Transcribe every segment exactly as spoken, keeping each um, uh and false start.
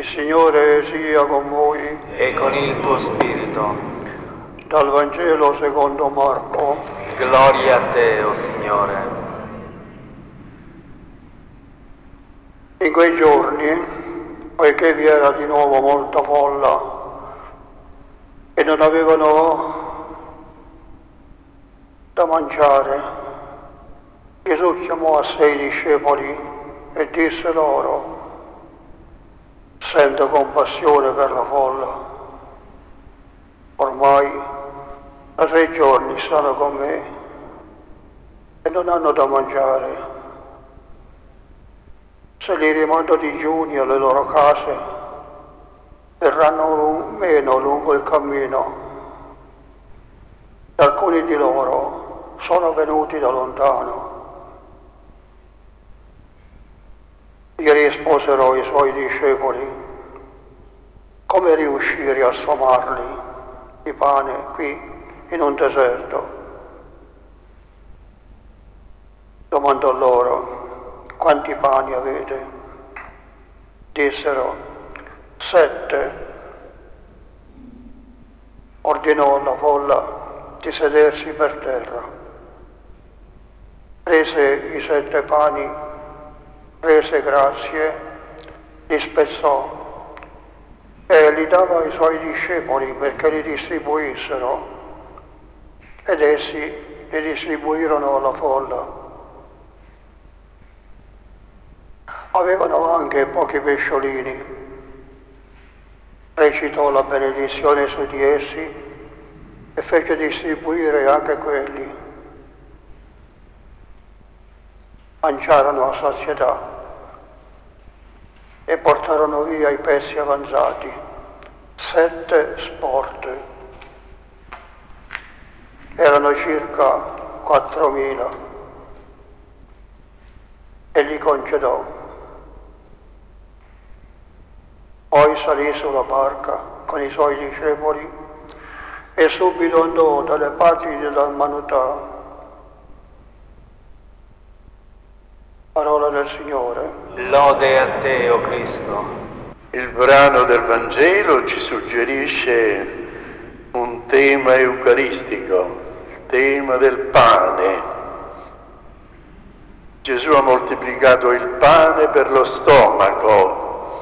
Il Signore sia con voi. E con il tuo spirito. Dal Vangelo secondo Marco. Gloria a te, o Signore. In quei giorni, poiché vi era di nuovo molta folla e non avevano da mangiare, Gesù chiamò a sé i discepoli e disse loro: sento compassione per la folla. Ormai da tre giorni stanno con me e non hanno da mangiare. Se li rimando digiuni alle loro case, verranno meno lungo il cammino. E alcuni di loro sono venuti da lontano. Gli risposero i suoi discepoli: come riuscire a sfamarli di pane qui in un deserto? Domandò loro: quanti pani avete? Dissero: sette. Ordinò alla folla di sedersi per terra. Prese i sette pani, rese grazie, li spezzò e li dava ai suoi discepoli perché li distribuissero, ed essi li distribuirono alla folla. Avevano anche pochi pesciolini. Recitò la benedizione su di essi e fece distribuire anche quelli. Mangiarono a sazietà e portarono via i pezzi avanzati, sette sporte. Erano circa quattromila, e li concedò. Poi salì sulla barca con i suoi discepoli e subito andò dalle parti di Dalmanutà. Parola del Signore. Lode a te, o Cristo. Il brano del Vangelo ci suggerisce un tema eucaristico, il tema del pane. Gesù ha moltiplicato il pane per lo stomaco.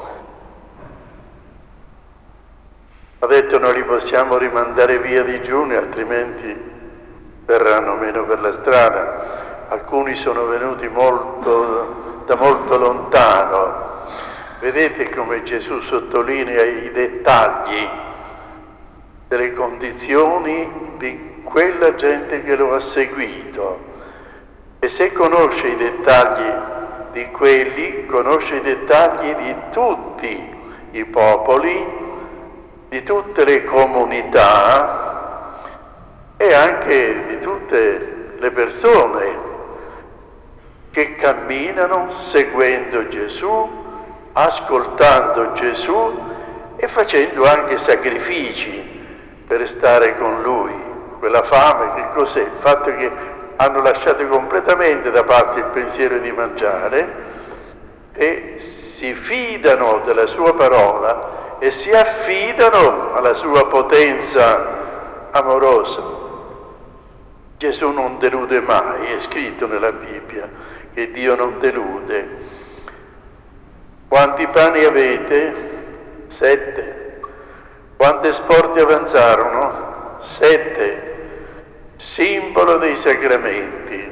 Ha detto: non li possiamo rimandare via digiuni, altrimenti verranno meno per la strada. Alcuni sono venuti molto, da molto lontano. Vedete come Gesù sottolinea i dettagli delle condizioni di quella gente che lo ha seguito. E se conosce i dettagli di quelli, conosce i dettagli di tutti i popoli, di tutte le comunità e anche di tutte le persone che camminano seguendo Gesù, ascoltando Gesù e facendo anche sacrifici per stare con Lui. Quella fame, che cos'è? Il fatto che hanno lasciato completamente da parte il pensiero di mangiare e si fidano della sua parola e si affidano alla sua potenza amorosa. Gesù non delude mai, è scritto nella Bibbia che Dio non delude. Quanti pani avete? Sette. Quante sporte avanzarono? Sette. Simbolo dei sacramenti.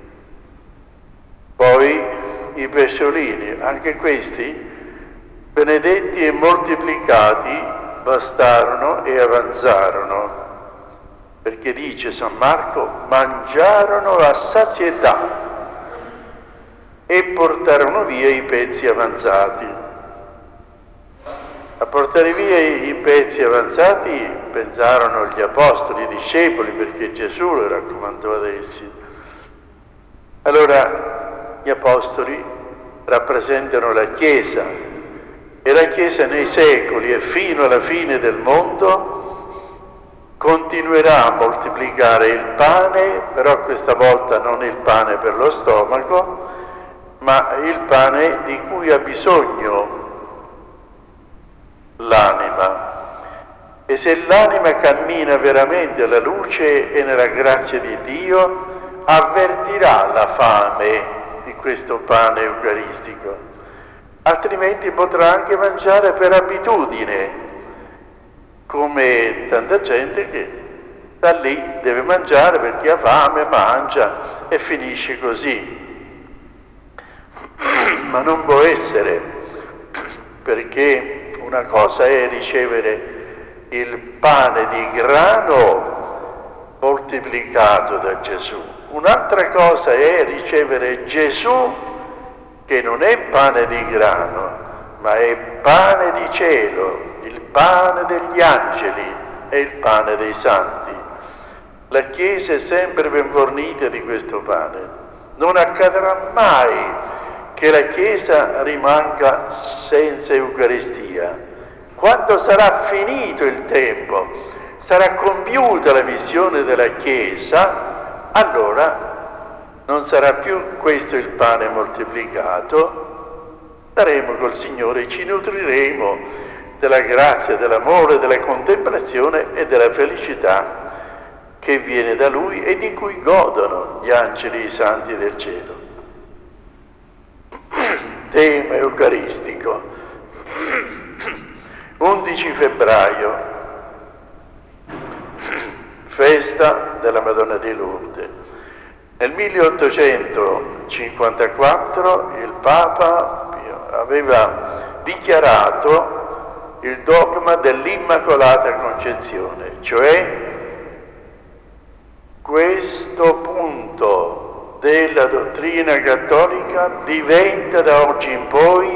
Poi i pesciolini, anche questi, benedetti e moltiplicati, bastarono e avanzarono. Perché dice San Marco: mangiarono a sazietà e portarono via i pezzi avanzati. A portare via i pezzi avanzati pensarono gli apostoli, i discepoli, perché Gesù lo raccomandò ad essi. Allora gli apostoli rappresentano la Chiesa, e la Chiesa nei secoli e fino alla fine del mondo continuerà a moltiplicare il pane, però questa volta non il pane per lo stomaco, ma il pane di cui ha bisogno E se l'anima cammina veramente alla luce e nella grazia di Dio, avvertirà la fame di questo pane eucaristico, altrimenti potrà anche mangiare per abitudine, come tanta gente che da lì deve mangiare perché ha fame, mangia e finisce così. Ma non può essere, perché una cosa è ricevere il pane di grano moltiplicato da Gesù, un'altra cosa è ricevere Gesù che non è pane di grano, ma è pane di cielo, il pane degli angeli e il pane dei santi. La Chiesa è sempre ben fornita di questo pane. Non accadrà mai che la Chiesa rimanga senza Eucaristia. Quando sarà finito il tempo, sarà compiuta la missione della Chiesa, allora non sarà più questo il pane moltiplicato, staremo col Signore e ci nutriremo della grazia, dell'amore, della contemplazione e della felicità che viene da Lui e di cui godono gli angeli e i santi del cielo. Tema eucaristico. undici febbraio, festa della Madonna di Lourdes. Nel milleottocentocinquantaquattro il Papa aveva dichiarato il dogma dell'Immacolata Concezione, cioè questo punto della dottrina cattolica diventa da oggi in poi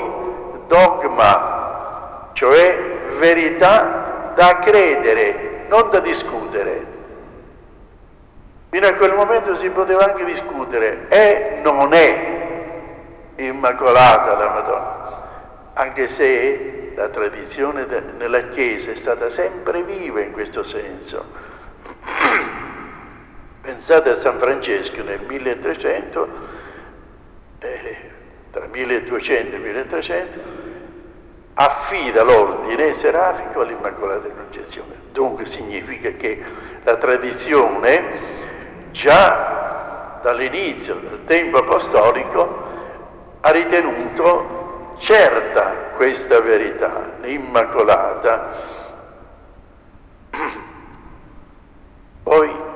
dogma, cioè verità da credere, non da discutere. Fino a quel momento si poteva anche discutere, è non è immacolata la Madonna, anche se la tradizione de- nella Chiesa è stata sempre viva in questo senso. Pensate a San Francesco nel milletrecento, eh, tra milleduecento e milletrecento, affida l'ordine serafico all'Immacolata Concezione. Dunque significa che la tradizione già dall'inizio del tempo apostolico ha ritenuto certa questa verità, l'Immacolata. Poi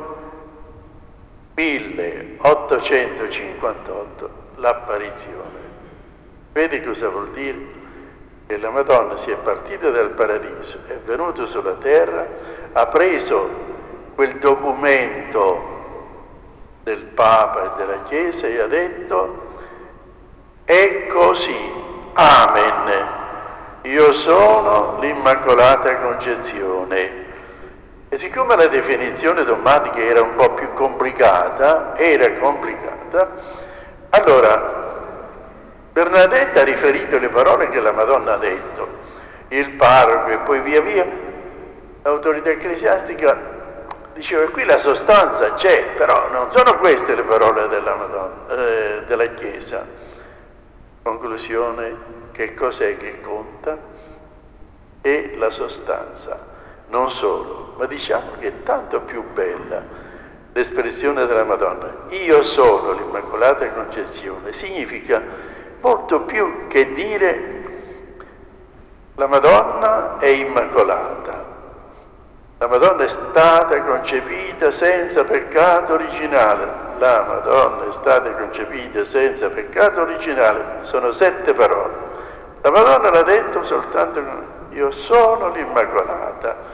milleottocentocinquantotto l'apparizione. Vedi cosa vuol dire? Che la Madonna si è partita dal paradiso, è venuta sulla terra, ha preso quel documento del Papa e della Chiesa e ha detto: è così, amen, io sono l'Immacolata Concezione. E siccome la definizione dogmatica era un po' più complicata, era complicata, allora Bernadetta ha riferito le parole che la Madonna ha detto, il parroco e poi via via l'autorità ecclesiastica diceva: qui la sostanza c'è, però non sono queste le parole della Madonna, eh, della Chiesa. Conclusione: che cos'è che conta? È la sostanza. Non solo, ma diciamo che è tanto più bella l'espressione della Madonna. Io sono l'Immacolata Concezione. Significa molto più che dire la Madonna è immacolata. La Madonna è stata concepita senza peccato originale. La Madonna è stata concepita senza peccato originale. Sono sette parole. La Madonna l'ha detto soltanto: io sono l'Immacolata.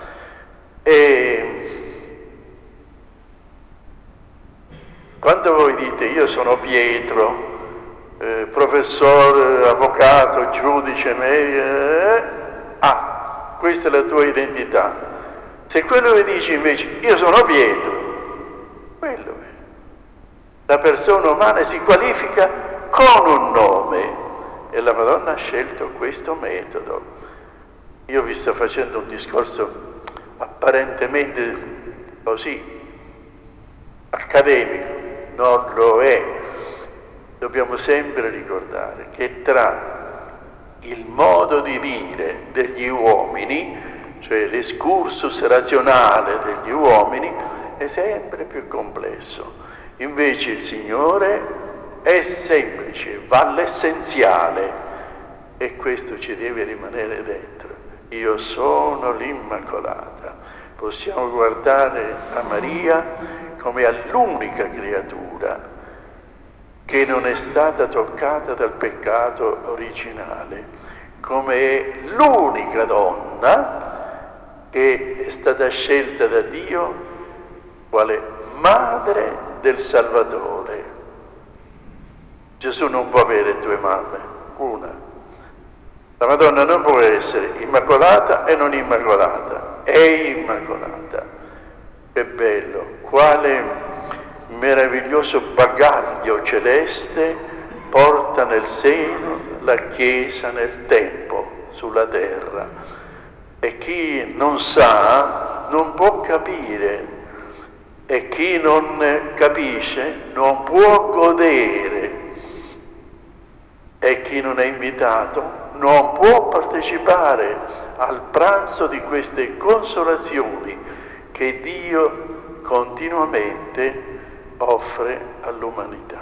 E quando voi dite io sono Pietro, eh, professore, avvocato, giudice, eh, ah, questa è la tua identità. Se quello che dici invece io sono Pietro, quello è. La persona umana si qualifica con un nome e la Madonna ha scelto questo metodo. Io vi sto facendo un discorso apparentemente così accademico, non lo è. Dobbiamo sempre ricordare che tra il modo di dire degli uomini cioè l'escursus razionale degli uomini, è sempre più complesso. Invece il Signore è semplice, va all'essenziale, e questo ci deve rimanere dentro. Io sono l'Immacolata. Possiamo guardare a Maria come all'unica creatura che non è stata toccata dal peccato originale, come è l'unica donna che è stata scelta da Dio quale madre del Salvatore. Gesù non può avere due mamme, una. La Madonna non può essere immacolata e non immacolata, è immacolata. Che bello, quale meraviglioso bagaglio celeste porta nel seno la Chiesa nel tempo, sulla terra. E chi non sa non può capire, e chi non capisce non può godere, e chi non è invitato non può partecipare al pranzo di queste consolazioni che Dio continuamente offre all'umanità.